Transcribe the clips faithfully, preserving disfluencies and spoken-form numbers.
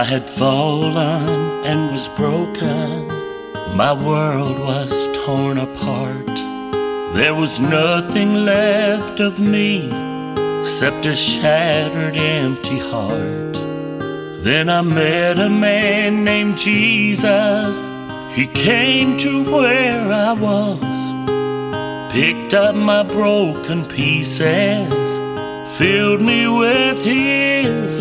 had fallen and was broken. My world was torn apart. There was nothing left of me except a shattered, empty heart. Then I met a man named Jesus. He came to where I was, picked up my broken pieces, filled me with His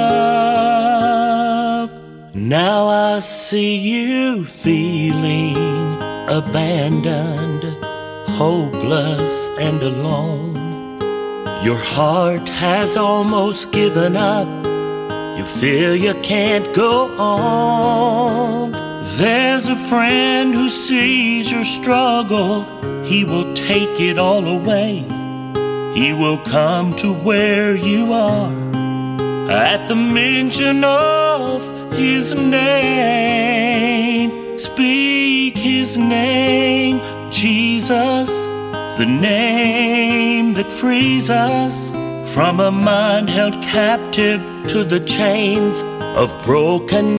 love. Now I see you feeling abandoned, hopeless and alone. Your heart has almost given up. You feel you can't go on. There's a friend who sees your struggle. He will take it all away. He will come to where you are at the mention of His name. Speak His name, Jesus, the name that frees us from a mind held captive to the chains of broken